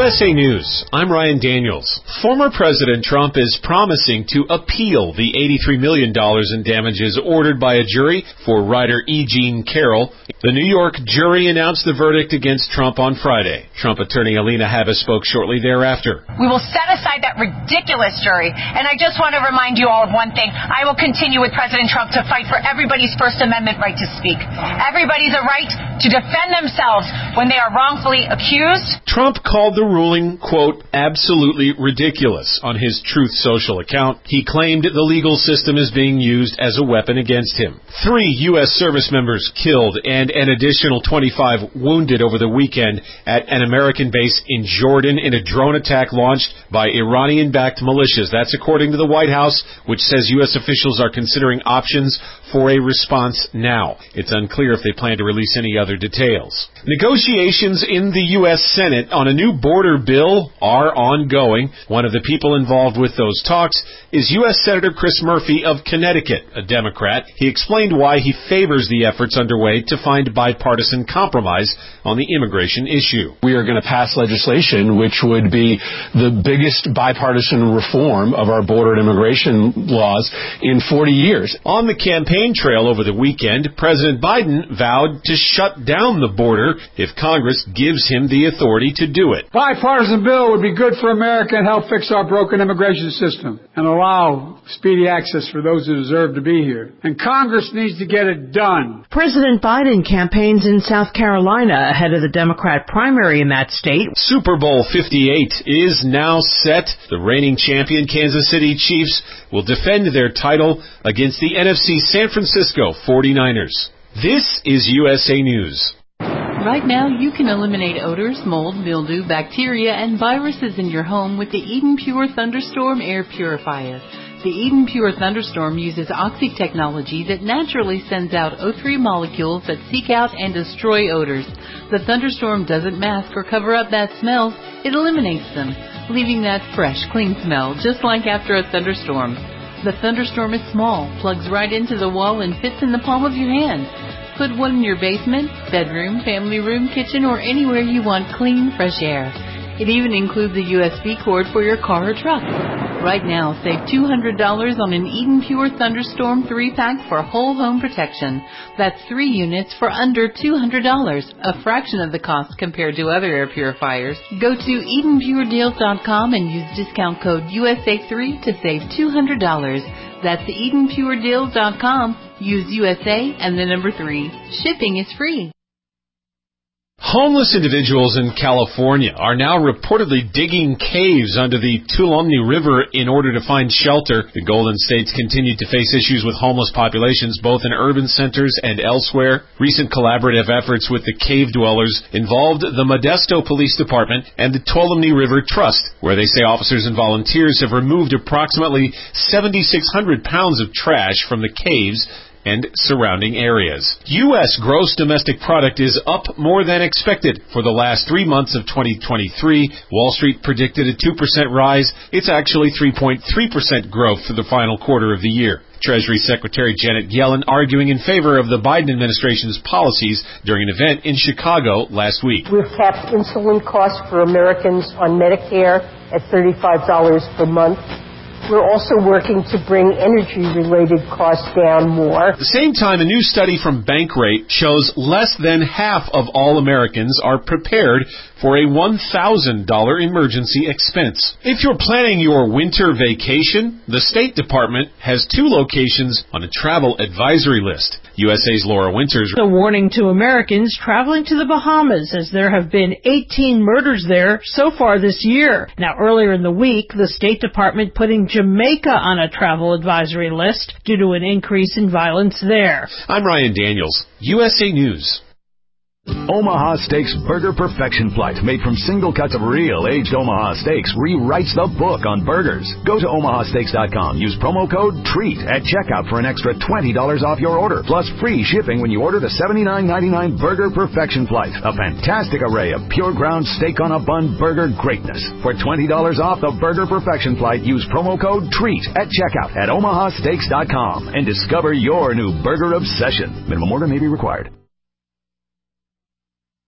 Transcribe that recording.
USA News, I'm Ryan Daniels. Former President Trump is promising to appeal the $83 million in damages ordered by a jury for writer E. Jean Carroll. The New York jury announced the verdict against Trump on Friday. Trump attorney Alina Habas spoke shortly thereafter. We will set aside that ridiculous jury. And I just want to remind you all of one thing. I will continue with President Trump to fight for everybody's First Amendment right to speak. Everybody's a right to defend themselves when they are wrongfully accused. Trump called the ruling, quote, absolutely ridiculous on his Truth Social account. He claimed the legal system is being used as a weapon against him. 3 U.S. service members killed and an additional 25 wounded over the weekend at an American base in Jordan in a drone attack launched by Iranian-backed militias. That's according to the White House, which says U.S. officials are considering options for a response now. It's unclear if they plan to release any other details. Negotiations in the U.S. Senate on a new border bill are ongoing. One of the people involved with those talks is U.S. Senator Chris Murphy of Connecticut, a Democrat. He explained why he favors the efforts underway to find bipartisan compromise on the immigration issue. We are going to pass legislation which would be the biggest bipartisan reform of our border and immigration laws in 40 years. On the campaign trail over the weekend, President Biden vowed to shut down the border if Congress gives him the authority to do it. Bipartisan bill would be good for America and help fix our broken immigration system and allow speedy access for those who deserve to be here. And Congress needs to get it done. President Biden campaigns in South Carolina ahead of the Democrat primary in that state. Super Bowl 58 is now set. The reigning champion Kansas City Chiefs will defend their title against the NFC San Francisco 49ers. This is USA News. Right now, you can eliminate odors, mold, mildew, bacteria, and viruses in your home with the Eden Pure Thunderstorm Air Purifier. The Eden Pure Thunderstorm uses Oxy technology that naturally sends out O3 molecules that seek out and destroy odors. The Thunderstorm doesn't mask or cover up bad smells, it eliminates them, leaving that fresh, clean smell just like after a thunderstorm. The Thunderstorm is small, plugs right into the wall, and fits in the palm of your hand. Put one in your basement, bedroom, family room, kitchen, or anywhere you want clean, fresh air. It even includes a USB cord for your car or truck. Right now, save $200 on an Eden Pure Thunderstorm 3-pack for whole home protection. That's 3 units for under $200, a fraction of the cost compared to other air purifiers. Go to EdenPureDeals.com and use discount code USA3 to save $200. That's EdenPureDeals.com. Use USA and the number 3. Shipping is free. Homeless individuals in California are now reportedly digging caves under the Tuolumne River in order to find shelter. The Golden States continue to face issues with homeless populations both in urban centers and elsewhere. Recent collaborative efforts with the cave dwellers involved the Modesto Police Department and the Tuolumne River Trust, where they say officers and volunteers have removed approximately 7,600 pounds of trash from the caves and surrounding areas. U.S. gross domestic product is up more than expected for the last 3 months of 2023. Wall Street predicted a 2% rise. It's actually 3.3% growth for the final quarter of the year. Treasury Secretary Janet Yellen arguing in favor of the Biden administration's policies during an event in Chicago last week. We've capped insulin costs for Americans on Medicare at $35 per month. We're also working to bring energy-related costs down more. At the same time, a new study from Bankrate shows less than half of all Americans are prepared for a $1,000 emergency expense. If you're planning your winter vacation, the State Department has 2 locations on a travel advisory list. USA's Laura Winters. A warning to Americans traveling to the Bahamas, as there have been 18 murders there so far this year. Now, earlier in the week, the State Department putting Jamaica on a travel advisory list due to an increase in violence there. I'm Ryan Daniels, USA News. Omaha Steaks Burger Perfection Flight, made from single cuts of real aged Omaha steaks, rewrites the book on burgers. Go to omahasteaks.com. Use promo code TREAT at checkout for an extra $20 off your order, plus free shipping when you order the $79.99 Burger Perfection Flight. A fantastic array of pure ground steak on a bun burger greatness. For $20 off the Burger Perfection Flight, use promo code TREAT at checkout at omahasteaks.com and discover your new burger obsession. Minimum order may be required.